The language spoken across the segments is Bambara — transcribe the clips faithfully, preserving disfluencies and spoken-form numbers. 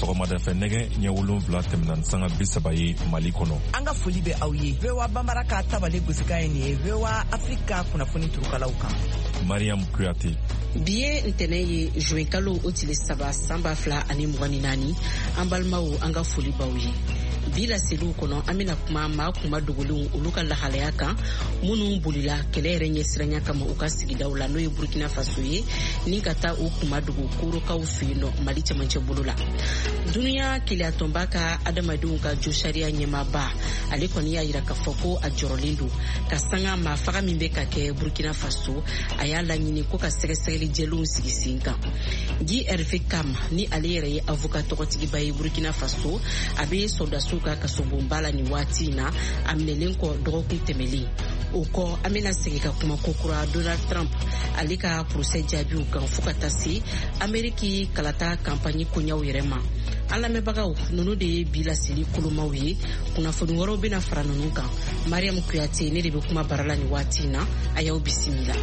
sɔgɔmada fɛ nɛgɛ ɲɛ wolonwula tɛmɛna sanga bi saba ye Mali kɔnɔ. An ka foli bɛ aw ye. V O A Bambara ka tabale gosika ye nin ye V O A Afrika kunnafoni turukalaw kan. Mariam Kuyate. Bi ye ntɛnɛ ye juin kalo o tile saba san ba fila ani mugan ni naani an balimaw an ka foli b'aw ye. Bi la seliw kɔnɔ an bɛna kuma maa kuma dogolenw olu ka lahalaya kan minnu bolila kɛlɛ yɛrɛ ɲɛsiranya kama u ka sigidaw la n'o ye Burkina Faso ye ni ka taa u kuma dogo korokaw fɛ yen nɔ Mali cɛmancɛ bolo la. Duniya keleyatɔnba ka adamadenw ka jo sariya ɲɛmaaba ale kɔni y'a jira k'a fɔ ko a jɔrɔlen don ka sanga maa faga min bɛ ka kɛ Burkina Faso a y'a laɲini ko ka sɛgɛsɛgɛli jɛlenw sigi sen kan. Guy Hervé Kam ni ale yɛrɛ ye avocat tɔgɔtigiba ye Burkina Faso a bɛ soldats ka kasobonba la nin waati in na a minɛlen kɔ dɔgɔkun tɛmɛlen. O kɔ an bɛna segin ka kuma kokura Donald Trump ale ka procès jaabiw kan fo ka taa se Ameriki kalata kampani koɲaw yɛrɛ ma. An lamɛnbagaw ninnu de ye bi laseli kolomaw ye. Kunnafoni wɛrɛw bɛna fara ninnu kan. Mariam Kuyate ne de bɛ kuma bara la nin waati in na a y'aw bisimila.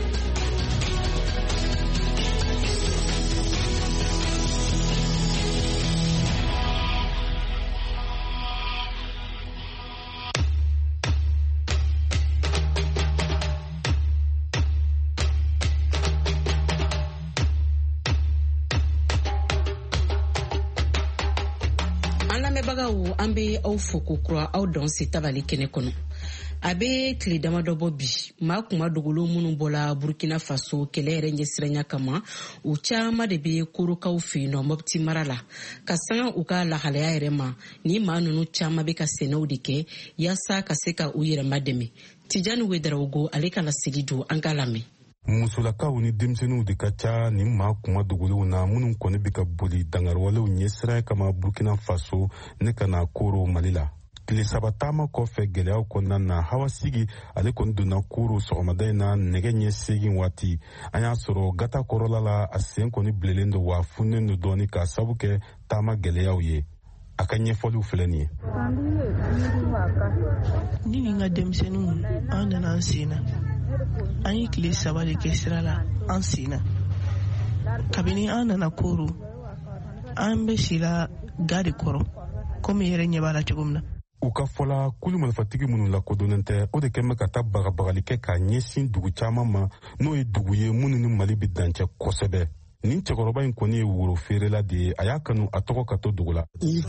Bagaw an bɛ aw fo ko kura aw dɔn se tabali kɛnɛ kɔnɔ. A bɛ tile damadɔ bɔ bi maa kuma dogolo minnu bɔla Burkina Faso kɛlɛ yɛrɛ ɲɛsiranya kama u caman de bɛ korokaw fɛ yen nɔ Mopti mara la ka sanga u ka lahalaya yɛrɛ ma ni maa ninnu caman bɛ ka sɛnɛw de kɛ yaasa ka se ka u yɛrɛma dɛmɛ. Tijani Wederawogo ale ka laseli don an ka lamɛn. Musolakaw ni denmisɛnninw de ka ca ni maa kuma dogolenw na minnu kɔni bɛ ka boli dangarwalew ɲɛsiranya kama Burkina Faso ne ka na koro Mali la. Tile saba taama kɔfɛ gɛlɛyaw kɔnɔna na hawa sigi ale kɔni donna koro sɔgɔmada in na nɛgɛ ɲɛ segin waati an y'a sɔrɔ gata kɔrɔla la a sen kɔni bilelen don wa funen don dɔɔni ka sabu kɛ taama gɛlɛyaw ye. A ka ɲɛfɔliw filɛ nin ye. Ni nin ka denmisɛnninw an nana an sen na. An ye tile saba de kɛ sira la an sen na. Kabini an nana koro an bɛ sila ga de kɔrɔ komi yɛrɛ ɲɛ b'a la cogo min na. U ka fɔla kulu marifatigi minnu lakodɔnnen tɛ o de kɛn bɛ ka taa bagabagali kɛ k'a ɲɛsin dugu caman ma n'o ye dugu ye minnu ni Mali bɛ dancɛ kosɛbɛ. Nin cɛkɔrɔba in kɔni ye woro feerela de ye a y'a kanu a tɔgɔ ka to dugu la.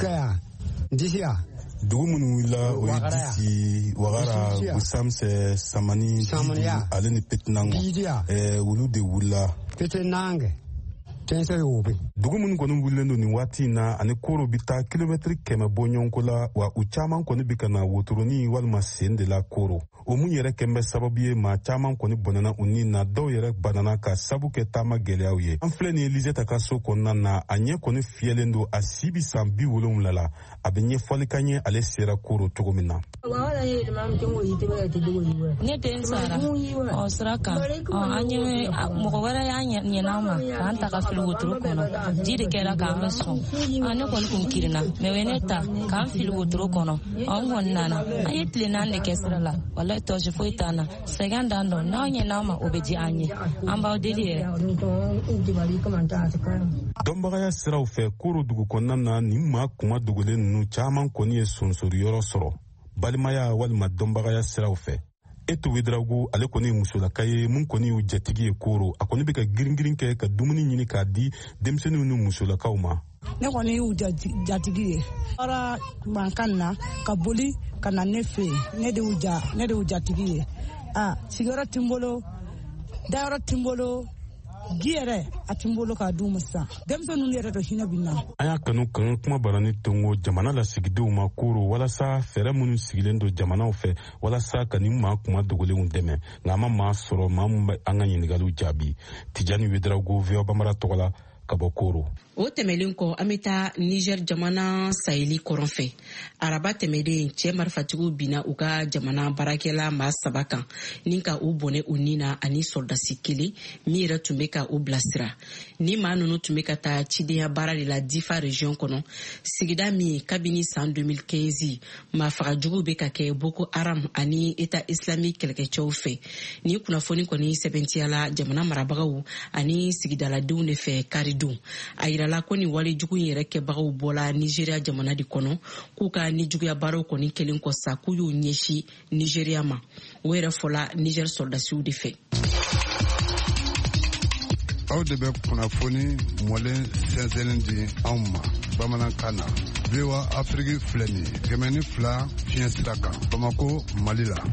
Dugu minnu wulila o ye Disi, Wagara, Gusamsɛ, Samani, Didi, ale ni Petenango. Eh, olu de wulila. Petenange. Dugu minnu kɔni wulilen don nin waati in na ani koro bi taa kilomɛtiri kɛmɛ bɔ ɲɔgɔn la wa u caman kɔni bi ka na wotoroni walima sen de la koro. O mun yɛrɛ kɛn bɛ sababu ye maa caman kɔni bɔnɛna u ni na dɔw yɛrɛ banana ka sabu kɛ taama gɛlɛyaw ye. An filɛ nin ye Liseta ka so kɔnɔna na a ɲɛ kɔni fiyɛlen don a si bi san bi wolonwula la a bɛ ɲɛfɔli ka ɲɛ ale sera koro cogo min na. Ne den sara ɔ sira kan an ye mɔgɔ wɛrɛ y'a ɲɛna ma k'an ta ka fili wotoro kɔnɔ ji de kɛra k'an bɛ sɔn ne kɔni kun kirinna mɛ o ye ne ta k'an fili wotoro kɔnɔ an kɔni nana an ye tile naani de kɛ sira la walayi tɔsi foyi t'an na sɛgɛn d'an dɔn n'aw ɲɛna ma o bɛ di an ye an b'aw deli yɛrɛ. Dɔnbagaya siraw fɛ koro dugu kɔnɔna na nin maa kuma dogolen ninnu caman kɔni ye sonsoriyɔrɔ sɔrɔ balimaya walima dɔnbagaya siraw fɛ. Eto Wederawogo ale kɔni ye musolaka ye mun kɔni y'u jatigi ye koro a kɔni bɛ ka girin-girin kɛ ka dumuni ɲini k'a di denmisɛnninw ni musolakaw ma. Ne kɔni y'u jatigi ye ara mankan na ka boli ka na ne fɛ ne de y'u ja ne de y'u jatigi ye a sigiyɔrɔ tɛ n bolo dayɔrɔ tɛ n bolo ji yɛrɛ a tɛ n bolo k'a d'u ma sisan denmisɛnninw yɛrɛ dɔ hinɛ bɛ n na. An y'a kanu kan kuma barani tongo jamana lasigidenw ma koro walasa fɛɛrɛ minnu sigilen don jamanaw fɛ walasa ka nin maa kuma dogolenw dɛmɛ nka a ma maa sɔrɔ maa min bɛ an ka ɲininkaliw jaabi. Tijani Wederawogo V O A Bambara tɔgɔ la ka bɔ koro. O tɛmɛlen kɔ an bɛ taa Niger jamana Saheli kɔrɔn fɛ. Araba tɛmɛlen cɛ marifatigiw binna u ka jamana baarakɛla maa saba kan ni ka u bɔnɛ u ni na ani sɔrdasi kelen min yɛrɛ tun bɛ ka u bilasira. Ni maa ninnu tun bɛ ka taa cidenya baara de la Difa region kɔnɔ sigida min kabini san deux mille quinze maa fagajugu bɛ ka kɛ Boko Haram ani État islamique kɛlɛkɛcɛw fɛ. Ni kunnafoni kɔni sɛbɛntiyala jamana marabagaw ani sigidaladenw de fɛ karidon. A yirala ko ni wale jugu yɛrɛ kɛbagaw bɔla Nigeria jamana di kɔnɔ k'u ka ni juguya baaraw kɔni kelen kɔ sa k'u y'u ɲɛsi Nigeria ma o yɛrɛ fɔla Niger soldasiw de fɛ. aw de bɛ kunnafoni mɔlen sɛnsɛnlen di anw ma bamanankan na. V O A Afrique filɛ nin ye kɛmɛ ni fila fiɲɛ sira kan Bamako Mali la.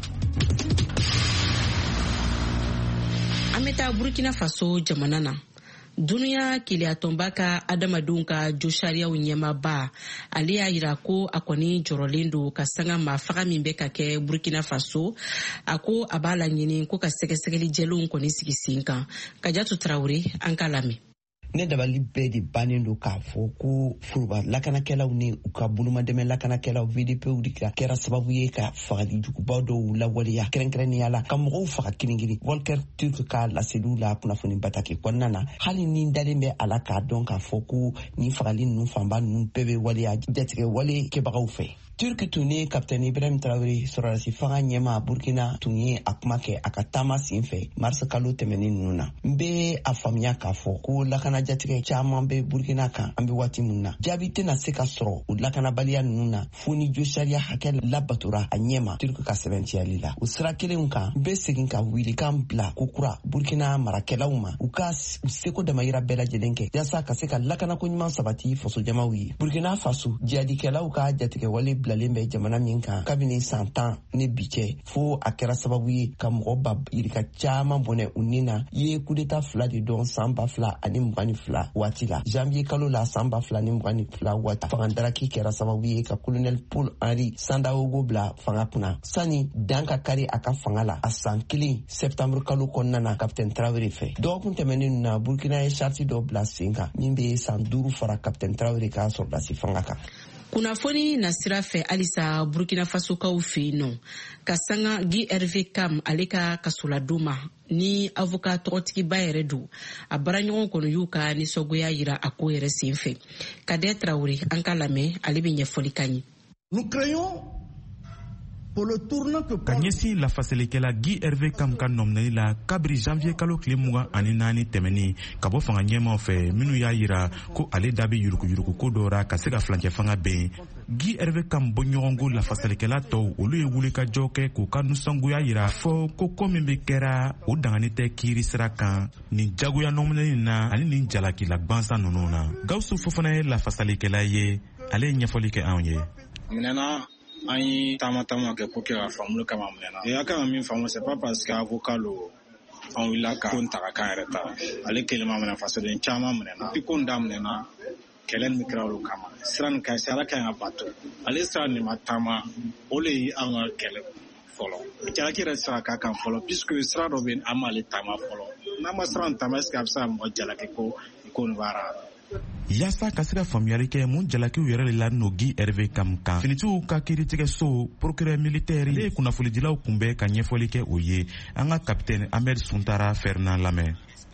An bɛ taa Burkina Faso jamana na. Dunuya kiliyatonba ka adamadenw ka jo sariyaw ɲɛmaba ale y'a yira ko a kɔni jɔrɔlen don ka sanga maafaga min bɛ ka kɛ Burkina Faso a ko a b'a laɲini ko ka sɛgɛsɛgɛli jɛlenw kɔni sigi sen kan. Kajatu Tarawele an ka lamɛn. Ne dabali bɛɛ de bannen don k'a fɔ ko furuba lakanakɛlaw ni u ka bolomadɛmɛ lakanakɛlaw V D P de kɛra sababu ye ka fagali jugubaw dɔw lawaleya kɛrɛnkɛrɛnnenya la ka mɔgɔw faga kirinkirin. Volker Turk ka laseliw la kunnafoni bataki kɔnɔna na hali ni dalen bɛ a la k'a dɔn k'a fɔ ko ni fagali ninnu fanba ninnu bɛɛ bɛ waleya jatigɛ wale kɛbagaw fɛ. Turki tun ni Capitaine Ibrahim Traoré sɔrɔdasi fanga ɲɛma Burkina tun ye a kuma kɛ a ka taama sen fɛ mars kalo tɛmɛnen ninnu na. N bɛ a faamuya k'a fɔ ko lakana jatigɛ caman bɛ Burkina kan an bɛ waati min na. Jaabi tɛna se ka sɔrɔ o lakanabaliya ninnu na fo ni jo sariya hakɛ labatora a ɲɛma Turki ka sɛbɛntiyali la. O sira kelenw kan n bɛ segin ka wilikan bila ko kura Burkina marakɛlaw ma u ka u seko damayira bɛɛ lajɛlen kɛ yaasa ka se ka lakanako ɲuman sabati fasojamaw ye. Burkina Faso jihadikɛlaw ka jatigɛ wale bilalen bɛ jamana min kan kabini san tan ni bi cɛ fo a kɛra sababu ye ka mɔgɔ ba yirika caman bɔnɛ u ni na ye kudeta fila de dɔn san ba fila ani mugan ni fila waati la. Janvier kalo la san ba fila ni mugan ni fila waati fangadaraki kɛra sababu ye ka colonel Paul Henri Sandaogo bila fanga kunna sani dan ka kari a ka fanga la a san kelen septembre kalo kɔnɔna na Capitaine Traoré fɛ. Dɔgɔkun tɛmɛnen na Burkina ye charte dɔ bila sen kan min bɛ san duuru fara Capitaine Traoré ka sɔrɔdasi fanga kan. Kunnafoni na sira fɛ halisa Burkina Faso kaw fɛ yen nɔ ka sanga Guy Hervé Kam ale ka kasoladon ma ni avocat tɔgɔtigiba yɛrɛ don a baaraɲɔgɔn kɔni y'u ka nisɔngoya yira a ko yɛrɛ sen fɛ. Kadɛ Traoré an ka lamɛn ale bɛ ɲɛfɔli ka ɲɛ. Nous créons ka ɲɛsin lafasalikɛla Guy Hervé Kam ka nɔminɛli la kabiri janvier kalo tile mugan ani naani tɛmɛni ka bɔ fanga ɲɛmaw fɛ minnu y'a yira ko ale da bɛ yuruguyurugu ko dɔ ra ka se ka fulancɛ fanga bɛn. Guy Hervé Kam bɔɲɔgɔnko lafasalikɛla tɔw olu ye wulikajɔ kɛ k'u ka nisɔngoya yira fɔ ko ko min bɛ kɛra o dangani tɛ kiiri sira kan nin jagoya nɔminɛli na ani nin jalakila gwansan ninnu na. Gawusu Fofana ye lafasalikɛla ye ale ye ɲɛfɔli kɛ anw ye. An ye taama taama kɛ pour que ka faamuli kama minɛna. Et a kan ka min faamu c'est pas parce que avocat lo an wulila ka ko n ta ka kan yɛrɛ ta. Ale kelen ma minɛ fasoden caman minɛna. Ni ko n da minɛna kɛlɛ min kɛra olu kama. Sira nin ka sira kan ka bato. Ale sira nin ma taama o le ye an ka kɛlɛ fɔlɔ. Jalaki yɛrɛ sira ka kan fɔlɔ puisque sira dɔ bɛ an m'ale taama fɔlɔ. N'a ma sira nin taama est-ce que a bɛ se ka mɔgɔ jalaki ko ko nin baara. Yasa ka se ka faamuyali kɛ mun jalakiw yɛrɛ de la no Guy Hervé Kam kan finitigiw ka kiiritigɛso procureur militaire ye kunnafonidilaw kunbɛn ka ɲɛfɔli kɛ o ye an ka capitaine Ahmed Suntara Fernand lamɛn.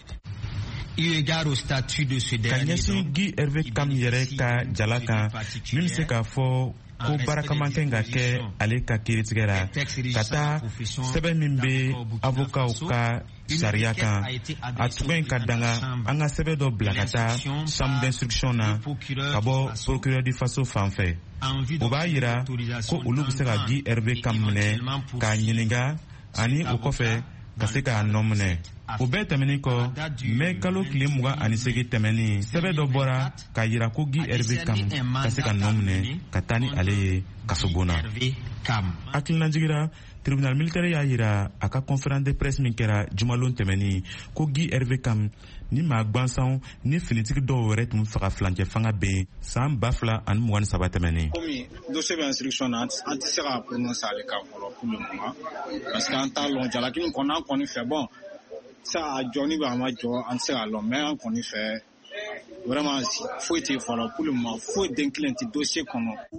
Ka ɲɛsin Guy Hervé Kam yɛrɛ ka jala kan min bɛ se k'a fɔ ko barakaman kɛ ka kɛ ale ka kiiritigɛ la ka taa sɛbɛn min bɛ avocaw ka sariya kan a tugɛ ka danga an ka sɛbɛn dɔ bila ka taa chambre d'instruction na ka bɔ procureur du faso fan fɛ o b'a yira ko olu bɛ se ka Guy Hervé Kam minɛ k'a ɲininka ani o kɔfɛ ka se k'a nɔ minɛ. O bɛɛ tɛmɛnen kɔ mɛ kalo tile mugan ani seegin tɛmɛnen sɛbɛn dɔ bɔra k'a yira ko Guy Hervé Kam ka se ka nɔ minɛ ka taa ni ale ye kasobon na. Hakilina jigira tribunal militaire y'a yira a ka conférence de presse min kɛra jumalon tɛmɛnen ko Guy Hervé Kam ni maa gwansanw ni finitigi dɔw yɛrɛ tun faga fulancɛ fanga bɛn san ba fila ani mugan ni saba tɛmɛnen. Komi dossier bɛ instruction na an tɛ se ka prononcer ale kan fɔlɔ pour le moment parce que an t'a lɔn jalaki min kɔnɔ an kɔni fɛ bon ça a jɔni bɛ a ma jɔ an tɛ se k'a lɔn mais an kɔni fɛ vraiment foyi tɛ fɔlɔ pour le moment foyi den kelen tɛ dossier kɔnɔ.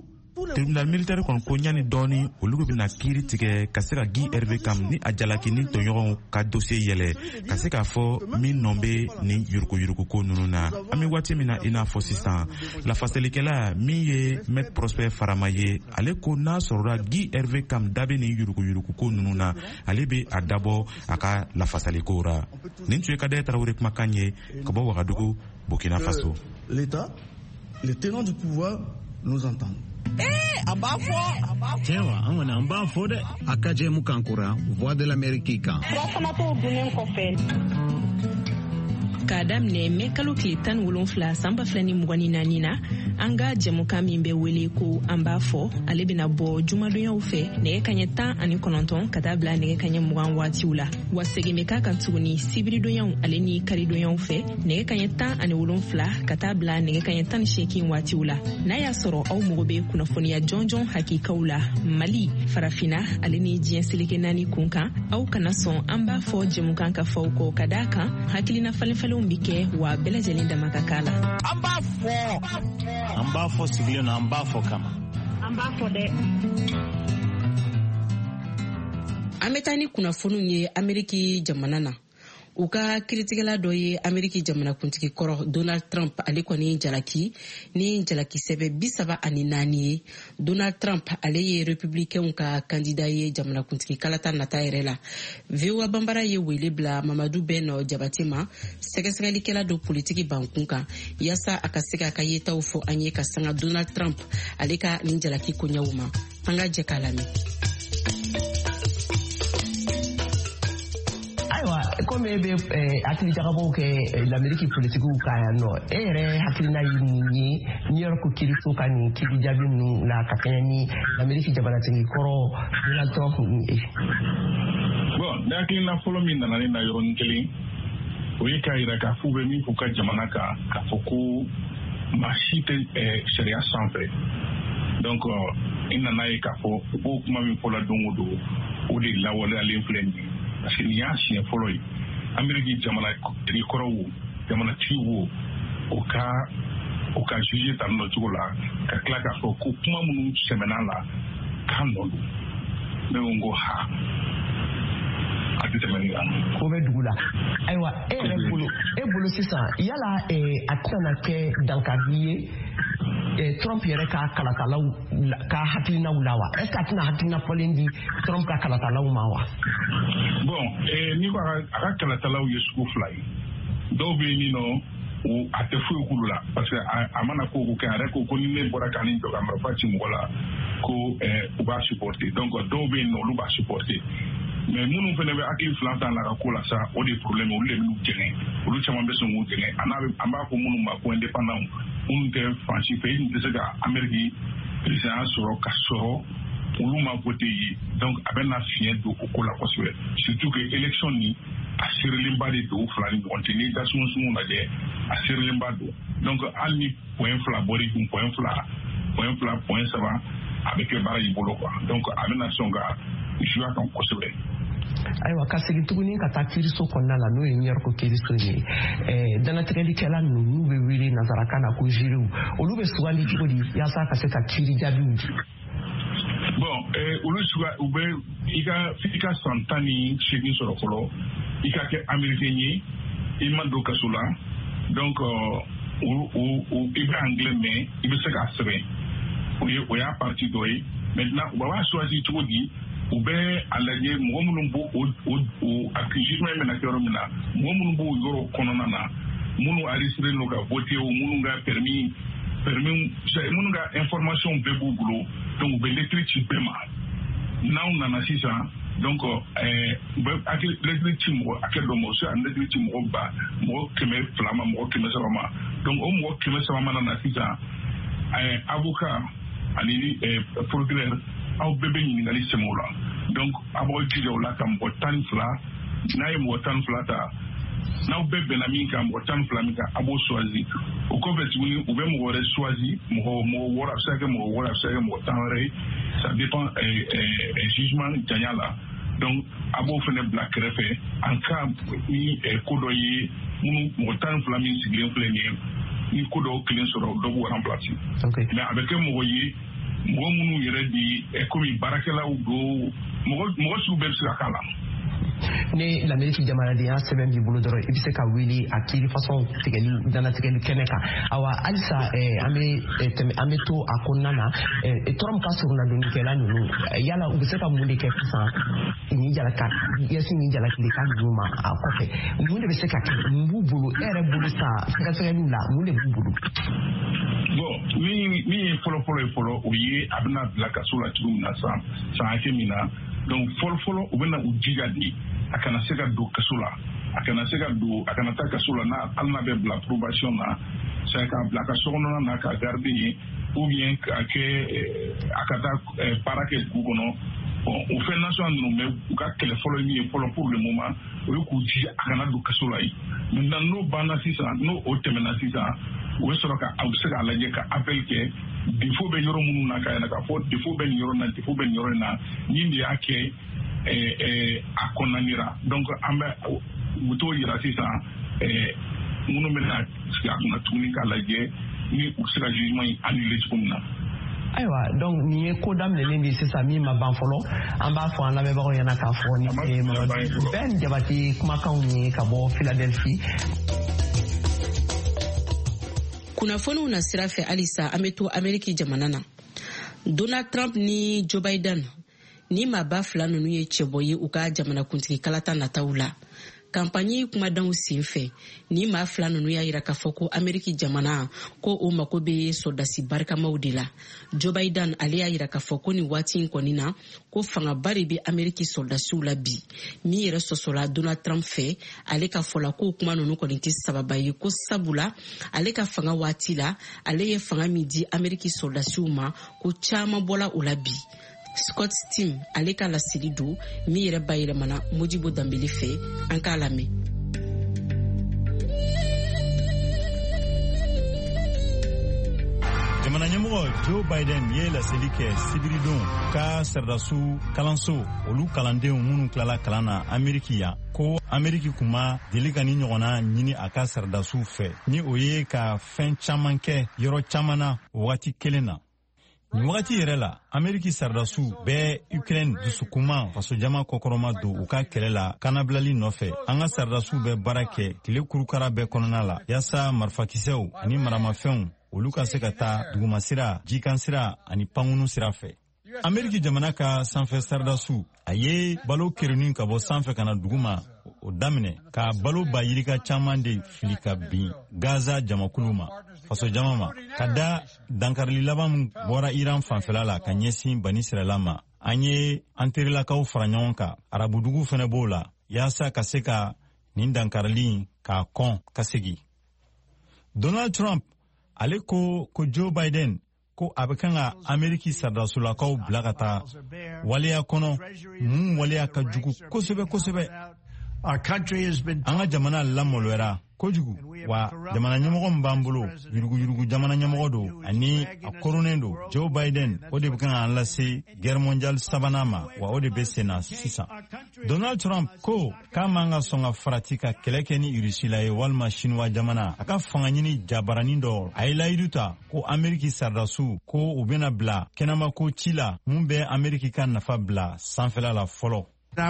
tribunal militaire kon ko ɲani dɔɔni olu bena kiiri tigɛ ka se ka Guy Hervé Kam ni a jalaki ni tɔɲɔgɔnw ka dossier yɛlɛ ka se k'a fɔ min nɔ be ni yuruguyuruguko nunu na. An be waati min na i n'a fɔ sisan lafasalikɛla min ye Maître Prosper Farama ye ale ko n'a sɔrɔla Guy Hervé Kam da be ni yuruguyuruguko nunu na ale be a dabɔ a ka lafasaliko ra. Nin tun ye Kadɛrɛ Tarawele kumakan ye ka bɔ Wagadugu, Burkina Faso. L'État, les tenants du pouvoir nous entendent. Eh, an b'a fɔ. Tiɲɛ an kɔni an b'a fɔ dɛ. A ka jɛ mu kan kura Voix de l'Amérique kan. Furasanatɔw dunnen kɔfɛ. K'a daminɛ mɛ kalo tile tan ni wolonfila san ba fila ni mugan ni naani na an ka jɛmukan min bɛ wele ko an b'a fɔ ale bɛna bɔ jumadonyaw fɛ nɛgɛ kaɲɛ tan ani kɔnɔntɔn ka taa bila nɛgɛ kaɲɛ mugan waatiw la wa segin bɛ k'a kan tuguni sibiridonyaw ale ni karidonyaw fɛ nɛgɛ kaɲɛ tan ani wolonfila ka taa bila nɛgɛ kaɲɛ tan ni seegin waatiw la n'a y'a sɔrɔ aw mago bɛ kunnafoniya jɔnjɔn hakikaw la Mali farafina ale ni diɲɛ seleke naani kun kan aw kana sɔn an b'a fɔ jɛmukan ka faw kɔ ka d'a kan hakilina falenfalen bi kɛ wa bɛɛ lajɛlen dama ka k'a la. An b'a fɔ. An b'a fɔ sigilen na an b'a fɔ kama. An b'a fɔ dɛ. An bɛ taa ni kunnafoniw ye Ameriki jamana na. U ka kiritigɛla dɔ ye Ameriki jamanakuntigi kɔrɔ Donald Trump ale kɔni jalaki ni jalakisɛbɛ bi saba ani naani ye. Donald Trump ale ye républicainw ka candidat ye jamanakuntigi kalata nata yɛrɛ la. V O A banbara ye wele bila Mamadu Beno Jabate ma sɛgɛsɛgɛlikɛla dɔ politiki bankun kan yasa a ka se ka ka yetaw fɔ an ye ka sanga Donald Trump ale ka nin jalaki koɲɛw ma. An ka jɛ k'a lamɛn. Ayiwa komi e bɛ hakili jagabɔw kɛ l'Amérique politikiw kan yan nɔ e yɛrɛ hakilina ye mun ye New York kiiriso ka nin kiiri jaabi ninnu la ka kɛɲɛ ni l'Amérique jamanatigi kɔrɔ Donald Trump ye. Bon ne hakilina fɔlɔ min nana ne na yɔrɔnin kelen o ye k'a yira k'a fɔ u bɛ min fɔ ka jamana kan k'a fɔ ko maa si tɛ sariya sanfɛ donc i nana ye k'a fɔ u b'o kuma min fɔla don o don o de lawaleyalen filɛ nin ye. Parce que nin y'a siɲɛ fɔlɔ ye Ameriki jamanatigi kɔrɔ wo jamanatigi wo o ka o ka juge tan nɔ cogo la ka tila k'a fɔ ko kuma minnu sɛmɛn'a la k'a nɔ don ne ko n ko ha a tɛ tɛmɛ nin kan. Ko bɛ dugu la ayiwa e yɛrɛ bolo e bolo sisan yala a tɛna kɛ dankari ye Trump yɛrɛ ka kalatalaw ka hakilinaw la wa est-ce que a tɛna hakilina fɔlen di Trump ka kalatalaw ma wa. Bon n'i ko a ka kalatalaw ye sugu fila ye dɔw bɛ yen nɔ o a tɛ foyi k'olu la parce que a mana ko ko kɛ a yɛrɛ ko ko ni ne bɔra ka nin jɔ ka marifa ci mɔgɔ la ko u b'a supporter donc dɔw bɛ yen nɔ olu b'a supporter mais minnu fana bɛ hakili filan ta la ka ko la sa o de problème olu de bɛ n'u jɛngɛ olu caman bɛ sɔn k'u jɛngɛ a n'a bɛ an b'a fɔ minnu ma ko indépendant minnu tɛ fansi fɛ i tun tɛ se ka Amérique président sɔrɔ ka sɔrɔ olu ma voté ye donc a bɛ na fiɲɛ don o ko la kosɛbɛ surtout que élection ni a seerelenba de don u fila ni ɲɔgɔn cɛ n'i ka sunsun lajɛ a seerelenba don donc hali ni point fila bɔr'i kun point fila point fila point saba a bɛ kɛ baara y'i bolo quoi donc a bɛ na sɔn ka jouer a kan kosɛbɛ. Ayiwa ka segin tuguni ka taa kiiriso kɔnɔna la n'o ye New York kiiriso ye ɛɛ danatigɛlikɛla ninnu n'u bɛ wele nanzarakan na ko jiriw olu bɛ sugandi cogo di yaasa ka se ka kiiri jaabiw di. Bon olu suga u bɛ i ka f'i ka san tan ni seegin sɔrɔ fɔlɔ i ka kɛ Américain ye i ma don kaso la donc i bɛ anglais mɛn i bɛ se k'a sɛbɛn o ye o y'a parti dɔ ye maintenant u b'a choisir cogo di. U bɛ a lajɛ mɔgɔ minnu b'o o accusation in bɛna kɛ yɔrɔ min na mɔgɔ minnu b'o yɔrɔ kɔnɔna na minnu enregistré n'o ka voté o minnu ka permis permis minnu ka information bɛɛ b'u bolo donc u bɛ lettre ci bɛɛ ma n'aw nana sisan donc ɛɛ u bɛ lettre ci mɔgɔ hakɛ dɔ ma o se ka lettre ci mɔgɔ ba mɔgɔ kɛmɛ fila ma mɔgɔ kɛmɛ saba ma donc o mɔgɔ kɛmɛ saba mana na sisan ɛɛ avocat ani ɛɛ procureur aw bɛɛ bɛ ɲininkali sɛmɛ o la donc a b'aw jija o la ka mɔgɔ tan ni fila n'a ye mɔgɔ tan ni fila ta n'aw bɛɛ bɛnna min kan mɔgɔ tan ni fila min kan a b'o choisi o kɔfɛ tuguni u bɛ mɔgɔ wɛrɛ choisi mɔgɔ mɔgɔ wɔɔrɔ a bɛ se ka kɛ mɔgɔ wɔɔrɔ a bɛ se ka kɛ mɔgɔ tan wɛrɛ ye ça dépend jugement janya la donc a b'o fana bila kɛrɛfɛ en cas ni ko dɔ ye minnu mɔgɔ tan ni fila min sigilen filɛ nin ye ni ko dɔw kelen sɔrɔ dɔ b'o remplacer mais a bɛ kɛ mɔgɔ ye mɔgɔ minnu yɛrɛ de komi baarakɛlaw do mɔgɔ mɔgɔ sugu bɛɛ bɛ se ka k'a la. ni l'Amérique jamanadenya sɛbɛn b'i bolo dɔrɔn i bɛ se ka wuli a kiiri façon tigɛli danatigɛli kɛnɛ kan awa halisa an bɛ tɛmɛ an bɛ to a kɔnɔna na Trump ka surunnadonikɛla ninnu yala u bɛ se ka mun de kɛ sisan nin jalaka yasi nin jalakileka ninnu ma a kɔfɛ mun de bɛ se ka kɛ mun b'u bolo e yɛrɛ bolo sa sɛgɛsɛgɛliw la mun de b'u bolo. bon min min ye fɔlɔfɔlɔ ye fɔlɔ o ye a bɛna bila kaso la cogo min na san san hakɛ min na donc fɔlɔfɔlɔ u bɛna u jija de a kana se ka don kaso la a kana se ka don a kana taa kaso la n'a hali n'a bɛ bila probation na c'est k'a bila a ka sokɔnɔna na k'a garde ye ou bien k'a kɛ a ka taa baara kɛ dugu kɔnɔ bon o fɛn nasɔn ninnu mɛ u ka kɛlɛ fɔlɔ min ye fɔlɔ pour le moment o ye k'u jija a kana don kaso la ye maintenant n'o banna sisan n'o o tɛmɛna sisan o bɛ sɔrɔ ka a bɛ se k'a lajɛ ka appel kɛ défaut bɛ yɔrɔ minnu na k'a yɛrɛ k'a fɔ défaut bɛ nin yɔrɔ na défaut bɛ nin yɔrɔ in na nin de y'a kɛ a kɔnɔnanira donc an bɛ u t'o yira sisan minnu bɛna sigi a kunna tuguni k'a lajɛ ni u se ka jugement in annulé cogo min na. ayiwa donc nin ye ko daminɛlen de sisan min ma ban fɔlɔ an b'a fɔ an lamɛnbagaw ɲɛna k'a fɔ ni Ben Jabate kumakanw ye ka bɔ Philadelphie. kunnafoniw na sira fɛ halisa an bɛ to Ameriki jamana na Donald Trump ni Joe Biden ni maba fila ninnu ye cɛbɔ ye u ka jamanakuntigi kalata nataw la kampanyi kumadanw sen fɛ ni maa fila ninnu y'a yira k'a fɔ ko Ameriki jamana ko o mako bɛ sɔrdasi barikamaw de la. Joe Biden ale y'a yira k'a fɔ ko nin waati in kɔni na ko fangaba de bɛ Ameriki sɔrdasiw la bi min yɛrɛ sɔsɔla Donald Trump fɛ ale ka fɔla ko kuma ninnu kɔni tɛ sababa ye ko sabula ale ka fanga waati la ale ye fanga min di Ameriki sɔrdasiw ma ko caman bɔla o la bi. Scott Steam ale ka lasiri don min yɛrɛ bayɛlɛmana Modibo Dambele fɛ an k'a lamɛn. jamana ɲɛmɔgɔ Joe Biden ye laseli kɛ sibiridon ka sɛrdasiw kalanso olu kalandenw minnu tilala kalan na Ameriki yan ko Ameriki kun ma deli ka ni ɲɔgɔnna ɲini a ka sɛrdasiw fɛ ni o ye ka fɛn caman kɛ yɔrɔ caman na wagati kelen na. nin wagati yɛrɛ la Ameriki sardasiw bɛɛ Ukraine dusukuman fasojama kɔkɔrɔma don u ka kɛlɛ la kanabilali nɔfɛ. An ka sardasiw bɛ baara kɛ tile kurukara bɛɛ kɔnɔna la yaasa marifakisɛw ani maramafɛnw olu ka se ka taa dugumasira, jikansira ani pankunu sira fɛ. Ameriki jamana ka sanfɛ sardasiw a ye balo kerenin ka bɔ sanfɛ kana duguma o daminɛ ka balo ba yirika caman de fili ka bin Gaza jamakulu ma. faso jama ma ka da dankarili laban min bɔra Iran fanfɛla la ka ɲɛsin Bani Israɛla ma. An ye an terilakaw fara ɲɔgɔn kan arabudugu fɛnɛ b'o la yaasa ka se ka nin dankarili k'a kɔn ka segi. Donald Trump ale ko ko Joe Biden ko a bɛ kan ka Ameriki sardasolakaw bila ka taa waleya kɔnɔ mun waleya ka jugu kosɛbɛ kosɛbɛ. An ka jamana lamɔlɔyara kojugu wa jamana ɲɛmɔgɔ min b'an bolo yuruguyurugu jamana ɲɛmɔgɔ don ani a koronen don. Joe Biden o de bɛ kan k'an lase guerre mondiale sabanan ma wa o de bɛ sen na sisan. Donald Trump ko k'a man ka sɔn ka farati ka kɛlɛ kɛ ni Rusi la ye walima Chinois jamana a ka fanga ɲini jabaranin dɔ a ye layidu ta ko Ameriki sardasiw ko u bɛna bila kɛnɛmako ci la mun bɛ Ameriki ka nafa bila sanfɛla la fɔlɔ. B'a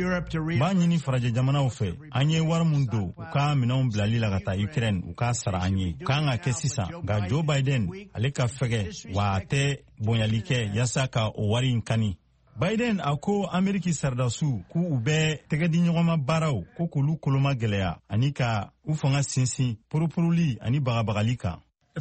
ɲini farajɛ jamanaw fɛ an ye wari mun don u ka minɛnw bilali la ka taa Ukraine u k'a sara an ye. U kan ka kɛ sisan nka Joe Biden ale ka fɛgɛ wa a tɛ bonyali kɛ yaasa ka o wari in kani. Biden a ko Ameriki sardasiw k'u bɛ tɛgɛ di ɲɔgɔnma baaraw ko k'olu koloma gɛlɛya ani ka u fanga sinsin poropuruli ani bagabagali kan.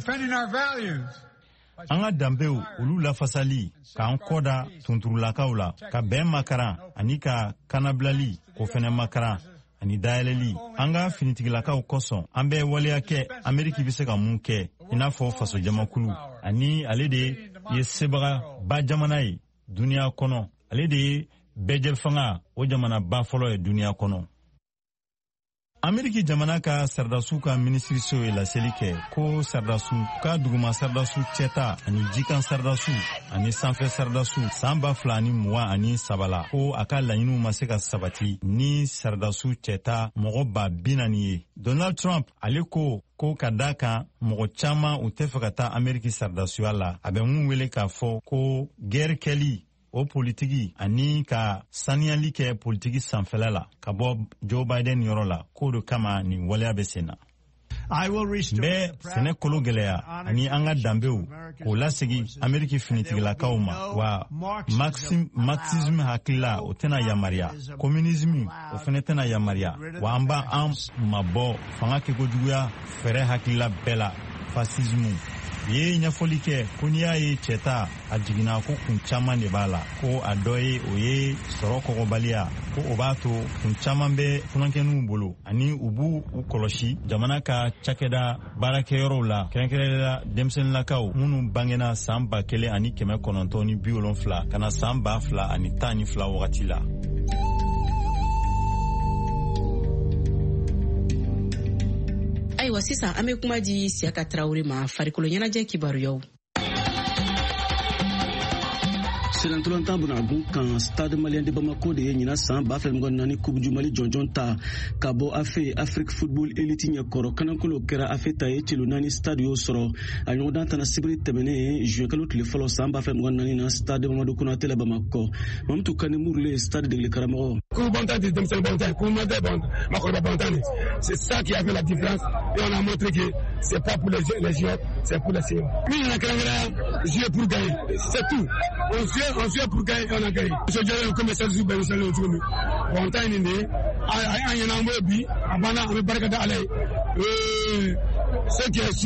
An ka danbew olu lafasali k'an kɔda tunturulakaw la ka bɛn makaran ani ka kanabilali ko fɛnɛ makaran ani dayɛlɛli. An ka finitigilakaw kosɔn an bɛ waleya kɛ Ameriki bɛ se ka mun kɛ i n'a fɔ faso jamakulu ani ale de ye sebaga ba jamana ye duniya kɔnɔ. Ale de ye bɛɛ fanga o jamana ba fɔlɔ ye duniya kɔnɔ. Ameriki jamana ka sardasu ka ministriso ye laseli kɛ ko sardasu ka duguma sardasu cɛta ani jikan sardasu ani sanfɛ sardasu san ba fila ani mugan ani sabala ko a ka laɲiniw ma se ka sabati ni sardasu cɛta mɔgɔ ba bi naani ye. Donald Trump ale ko ko ka da kan mɔgɔ caman u tɛ fɛ ka taa Ameriki sardasuya la. A bɛ mun wele k'a fɔ ko guerre kɛli o politiki ani ka saniyali kɛ politiki sanfɛla la ka bɔ Joe Biden yɔrɔ la k'o de kama nin waleya bɛ sen na. N bɛ sɛnɛ kolo gɛlɛya ani an ka danbew k'o lasegi Ameriki finitigilakaw ma wa marxisme hakilila o tɛna yamaruya, communisme o fɛnɛ tɛna yamaruya wa an b'a an mabɔ fanga kɛkojuguya fɛrɛ hakilila bɛɛ la fascisme. Ye ɲɛfɔli kɛ ko n'i y'a ye cɛta a jiginna ko kun caman de b'a la ko a dɔ ye o ye sɔrɔ kɔgɔbaliya ko o b'a to kun caman bɛ funankɛninw bolo ani u b'u u kɔlɔsi jamana ka cakɛda baarakɛyɔrɔw la kɛrɛnkɛrɛnnenya denmisɛnninlakaw minnu bangena san ba kelen ani kɛmɛ kɔnɔntɔn ni bi wolonfila ka na san ba fila ani tan ni fila wagati la. Ayiwa sisan an bɛ kuma di Siyaka Tarawele ma farikolo ɲɛnajɛ kibaruyaw. Selantolantan bunagun kan Stade Malien de Bamako de ye ɲina san ba fila mugan naani Coupe du Mali jɔnjɔn ta ka bɔ afe Afrique Football Elite ɲɛkɔrɔ kanankolo kɛra afe ta ye tilo naani stade y'o sɔrɔ a ɲɔgɔndan tana sibiri tɛmɛnen juin kalo tile fɔlɔ san ba fila mugan naani na Stade Mamadou Konaté la Bamako. Mamutu Kani Mourle stade degeli karamɔgɔ. Coupe bontan de denmisɛnnin bontan, coupe bontan bon, makɔrɔba bontan. C'est ça qui a fait la différence et on a montré que c'est pas pour les les joueurs, c'est pour les seniors. Min na kɛrɛnkɛrɛnya jouer pour gagner, c'est tout. On jouait on jouait pour gagner, on a gagné. Monsieur Diallo comme ça joue bien seulement tout le monde. Bontan ni ne a y en a un bi abana avec baraka d'Allah. Euh ce qui est sûr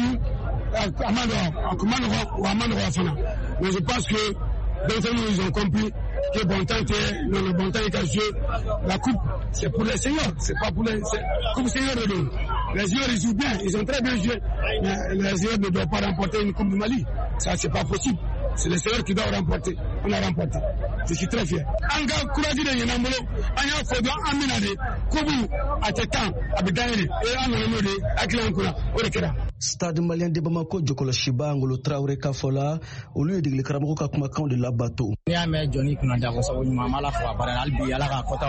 Amando Amando Amando Fana. Mais je pense que dans ce moment ils ont compris que Bontan le, le Bontan est à jouer la coupe, c'est pour les seniors, c'est pas pour les coupe seniors de nous. Les joueurs ils jouent bien, ils ont très bien joué, mais les joueurs ne doivent pas remporter une coupe du Mali. Ça c'est pas possible. C'est les seniors qui doivent remporter. On a remporté. Je suis très fier. Anga courage de Yanamolo, Anya Fodo Aminade, Kobu, Atekan, Abidane, et Anomode, Akilankura, Orekera. Stade Malien de Bamako, Djokola Shiba, Angolo Traoré Kafola, au lieu de Karamoko Kakumakan de la bateau. Niame Johnny Kunada was a Mamala for Baralbi, Alaga Kota,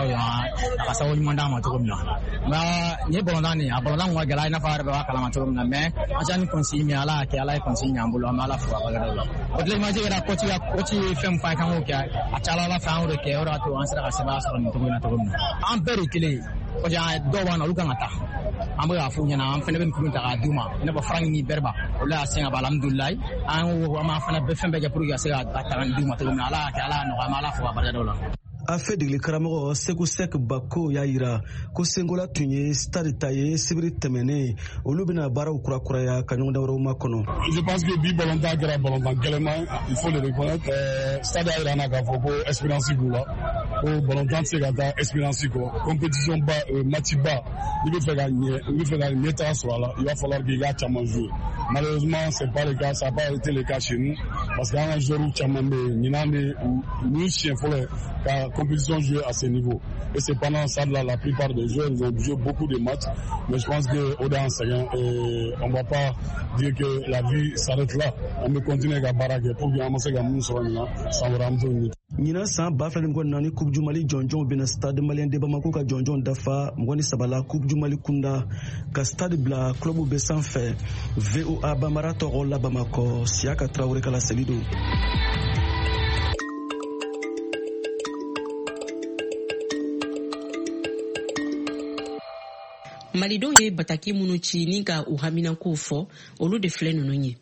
Asawi Mandama Tomina. Nebonani, Abalan Wagalina Farba Kalamatomna, man, Ajani Consigna, Kala Consigna, Amala for Barala. But let me say that Kochi Fem Fakamoka, Achala found the Kera to answer as a master on Tomina. I'm very clear. I don't want to look at that. I'm going to phone you now. I'm going to come to Duma. Never find me berba. Ola sing about Alhamdulillah. I'm going to find a befembe Puria say at Duma to Mala, Kala, no Amala for Badadola. Afe de karamɔgɔ Seku Sek Bako y'a yira ko Sengola tun ye stade ta ye sibiri tɛmɛnen olu bɛna baaraw kurakuraya ka ɲɔgɔn wɛrɛw ma kɔnɔ. Je pense que bi balontan kɛra balontan gɛlɛman, il faut le reconnaître. Stade y'a yira an na k'a fɔ ko expérience b'u la, ko balontan tɛ se ka taa expérience kɔ, compétition ba match ba i bɛ fɛ ka ɲɛ i bɛ fɛ ka ɲɛtaga sɔrɔ a la, il va falloir que i k'a caman jouer. Malheureusement c'est pas le cas, ça n'a pas été le cas chez nous parce que an ka joueurs caman bɛ yen ɲinan de ni siɲɛ fɔlɔ ka compétition jouée à ce niveau. Et c'est pendant ça là, la plupart des joueurs ils ont joué beaucoup de matchs. Mais je pense qu'au dans ce et on ne va pas dire que la vie s'arrête là. On peut continuer à baraquer pour bien amasser la mousse sans vraiment. Nina san ba fɛn ko nani Coupe du Mali jɔnjɔn bɛna Stade Malien de Bamako ka jɔnjɔn dafa mugani sabala Coupe du Mali kunda ka stade bila club bɛ sanfɛ V O A Bamara tɔgɔ la Bamako Siyaka Traoré kala selido. Malidenw ye bataki minnu ci ni ka u haminankow fɔ olu de filɛ ninnu ye.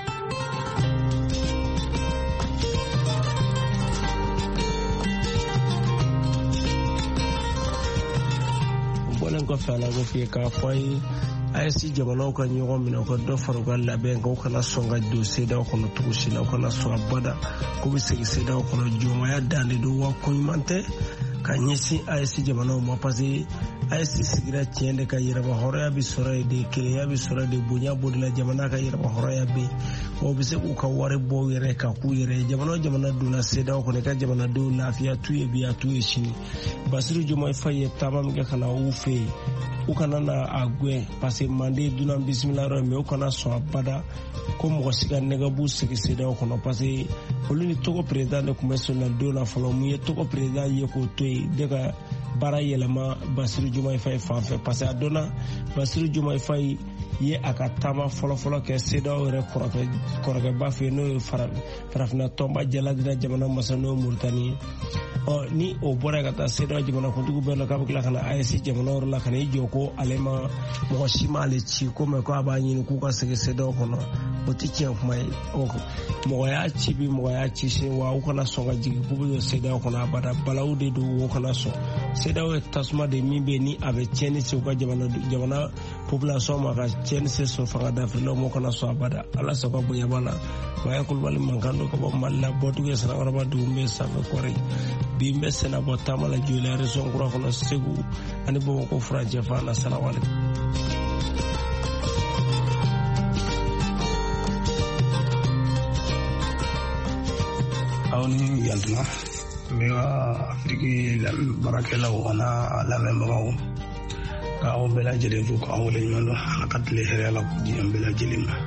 Bɔlen kɔfɛ a la ko f'i k'a fɔ a ye A S jamanaw ka ɲɔgɔn minɛ u ka dɔ fara u ka labɛn kan u kana sɔn ka don seedaw kɔnɔ cogo si la u kana sɔn abada k'u bɛ segin seedaw kɔnɔ jɔnmaya dan de don wa ko ɲuman tɛ ka ɲɛsin A S jamanaw ma parce que A S sigira tiɲɛ de ka yɛrɛma hɔrɔnya bɛ sɔrɔ yen de kelenya bɛ sɔrɔ de bonya b'o de la jamana ka yɛrɛma hɔrɔnya bɛ yen wa u bɛ se k'u ka wari bɔ u yɛrɛ ka k'u yɛrɛ jamana o jamana donna seedaw kɔnɔ i ka jamanadenw lafiya t'u ye bi a t'u ye sini Basiru Jomayi Fayi ye taama min kɛ ka na u fɛ yen u kana na a gwen parce que mande dunan bismillah ro me u kana so abada ko mo siga negabu sigi seda ko no parce que olu ni togo président de commission na do na folo mu ye togo président ye ko toy de ka bara yelema Bassirou Diomaye Faye fanfɛ parce que a donna Bassirou Diomaye Faye ye a ka taama fɔlɔfɔlɔ kɛ CEDEAO yɛrɛ kɔrɔkɛ kɔrɔkɛba fɛ n'o ye farafina tɔnba jaladina jamana masa n'o ye Moritani ye ɔ ni o bɔra ka taa CEDEAO jamanakuntigi bɛɛ la k'a bɛ tila ka na A E S jamana yɔrɔ la ka na i jɔ ko ale ma mɔgɔ si m'ale ci ko mɛ ko a b'a ɲini k'u ka segin CEDEAO kɔnɔ o tɛ tiɲɛ kuma ye mɔgɔ y'a ci bi mɔgɔ y'a ci sini wa u kana sɔn ka jigin k'u bɛ don CEDEAO kɔnɔ abada balawu de don o kana sɔn CEDEAO ye tasuma de min bɛ ni a bɛ tiɲɛni se u ka jamana jamana population ma ka tiɲɛni se sɔrɔ fanga dafirilaw m'o kana sɔn abada ala sago bonya b'a la Maya Kulubali mankan don ka bɔ Mali la bɔtugu ye Sanakɔrɔba dugu min bɛ sanfɛ kɔrɛ bi n bɛ Sɛnɛbɔ taama la Joliya région kura kɔnɔ Segu ani Bamakɔ furancɛ fan na Sanawale. aw ni yantuma n bɛ ka Afiriki baarakɛlaw ana lamɛnbagaw k'aw bɛɛ lajɛlen fo k'aw wale ɲuman dɔn ala ka tile hɛrɛ la di an bɛɛ lajɛlen ma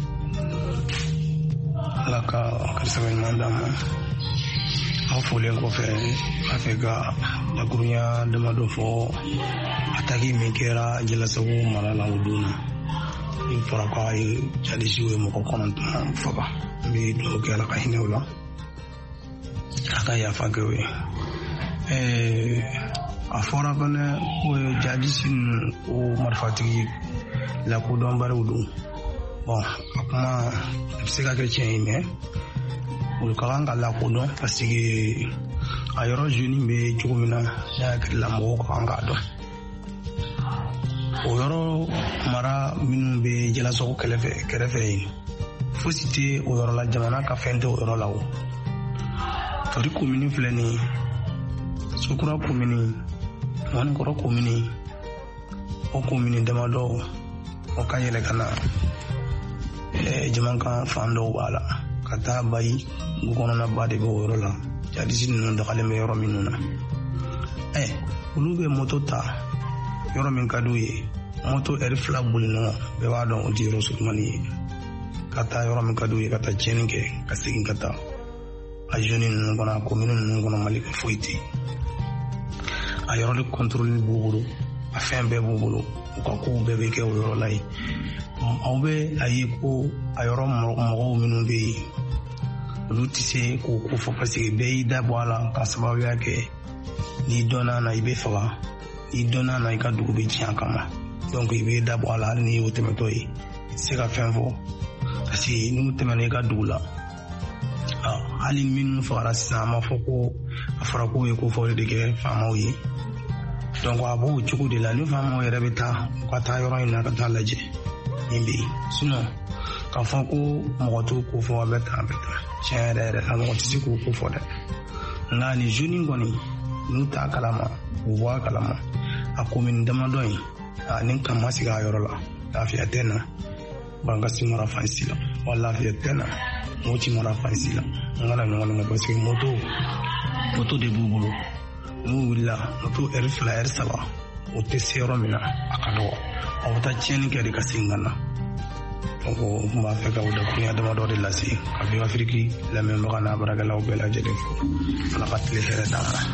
ala ka karisaga ɲuman d'an ma aw folen kɔfɛ a fɛ ka lakurunya damadɔ fɔ ataki min kɛra Jalasago mara la o don na i fɔra k'a ye jalisiw ye mɔgɔ kɔnɔntɔn faga n bɛ dugawu kɛ ala ka hinɛ o la a ka yafa kɛ o ye a fɔra fana ko jalisi ninnu ko marifatigi lakodɔnbaliw don bon a kuma a bɛ se ka kɛ tiɲɛ ye mɛ olu ka kan ka lakodɔn parce que a yɔrɔ jeune bɛ cogo min na ne hakili la mɔgɔw ka kan k'a dɔn o yɔrɔ mara minnu bɛ Jalasago kɛrɛfɛ kɛrɛfɛ yen fosi tɛ o yɔrɔ la jamana ka fɛn tɛ o yɔrɔ la o Tori commune filɛ nin ye Sokura commune Manikɔrɔ commune o commune damadɔ o ka yɛlɛ ka na Jamakan fan dɔw b'a la ka taa Bayi dugu kɔnɔnaba de bɛ o yɔrɔ la jalisi ninnu dagalen bɛ yɔrɔ minnu na ɛ olu bɛ moto ta yɔrɔ min ka d'u ye moto ɛri fila boli ɲɔgɔn bɛɛ b'a dɔn o tɛ yɔrɔ surumani ye ka taa yɔrɔ min ka d'u ye ka taa tiɲɛni kɛ ka segin ka taa a jeune ninnu kɔnɔ a commune ninnu kɔnɔ Mali ka foyi tɛ a yɔrɔ de contrôle b'u bolo a fɛn bɛɛ b'u bolo u ka kow bɛɛ bɛ kɛ o yɔrɔ la yen aw bɛ a ye ko a yɔrɔ mɔgɔw minnu bɛ yen olu tɛ se k'o ko fɔ parce que bɛɛ y'i da bɔ a la ka sababuya kɛ n'i dɔnna na i bɛ faga n'i dɔnna na i ka dugu bɛ tiɲɛ kama donc i bɛ da bɔ a la hali n'i y'o tɛmɛtɔ ye i tɛ se ka fɛn fɔ parce que n'u tɛmɛna i ka dugu la hali minnu fagara sisan an b'a fɔ ko a fɔra k'o ye ko fɔ de kɛ faamaw ye donc a b'o cogo de la ni faamaw yɛrɛ bɛ taa u ka taa yɔrɔ in na ka taa lajɛ min bɛ yen sinon k'a fɔ ko mɔgɔ t'o ko fɔ a bɛ taa a bɛ taa tiɲɛ yɛrɛ yɛrɛ la mɔgɔ tɛ se k'o ko fɔ dɛ nka ni jeune kɔni n'u t'a kalama u bɔ a kalama a commune damadɔ in a ni kan ma sigi a yɔrɔ la lafiya tɛ na Bankasi mara fansi la wa lafiya tɛ na Moti mara fansi la n kana ɲɔgɔn na parce que moto moto de b'u bolo n'u wulila moto ɛri fila ɛri saba o tɛ se yɔrɔ min na a ka dɔgɔ aw bɛ taa tiɲɛni kɛ de ka segin ka na donc n b'a fɛ ka o dakurunya damadɔ de lase ka bɛ Afiriki lamɛnbaga n'a baarakɛlaw bɛɛ lajɛlen fo ala ka tile hɛrɛ d'an ma.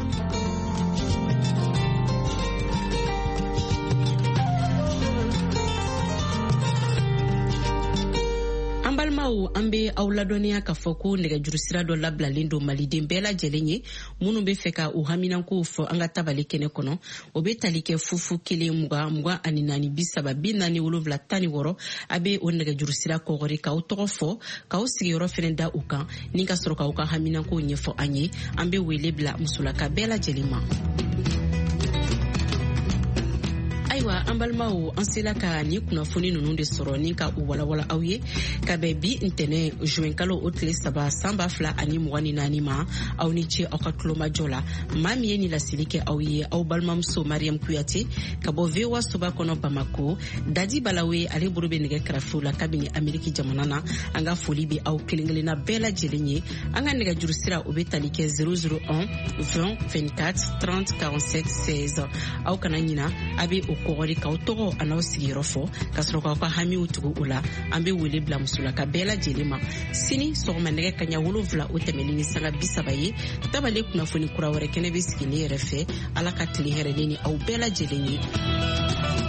An bɛ aw ladɔnniya k'a fɔ ko nɛgɛjuru sira dɔ labilalen don maliden bɛɛ lajɛlen ye minnu bɛ fɛ ka u haminankow fɔ an ka tabali kɛnɛ kɔnɔ o bɛ tali kɛ fufu kelen mugan mugan ani naani bi saba bi naani wolonwula tan ni wɔɔrɔ a bɛ o nɛgɛjuru sira kɔgɔri k'aw tɔgɔ fɔ k'aw sigiyɔrɔ fɛnɛ da u kan ni ka sɔrɔ k'aw ka haminankow ɲɛfɔ an ye an bɛ wele bila musolaka bɛɛ lajɛlen ma. Ayiwa an balimaw an sela ka ni kunnafoni ninnu de sɔrɔ ni ka u walawala aw ye ka bɛn bi ntɛnɛ juin kalo o tile saba san ba fila ani mugan ni naani ma aw ni ce aw ka tulomajɔ la maa min ye ni laseli kɛ aw ye aw balimamuso Mariam Kuyate ka bɔ V O A soba kɔnɔ Bamako Dadi Balawe ale bolo bɛ nɛgɛ kɛrɛfɛw la kabini Ameriki jamana na an ka foli bɛ aw kelen kelenna bɛɛ lajɛlen ye an ka nɛgɛjuru sira o bɛ tali kɛ zéro zéro un vingt vingt-quatre trente quarante-sept seize aw kana ɲina a bɛ o kɔgɔri k'aw tɔgɔ a n'aw sigiyɔrɔ fɔ ka sɔrɔ k'aw ka hamiw tugu u la an bɛ wele bila musolaka bɛɛ lajɛlen ma sini sɔgɔma nɛgɛ kaɲa wolonwula o tɛmɛni ni sanga bi saba ye tabale kunnafoni kura wɛrɛ kɛnɛ bɛ sigi ne yɛrɛ fɛ ala ka tile hɛrɛlen ni aw bɛɛ lajɛlen ye.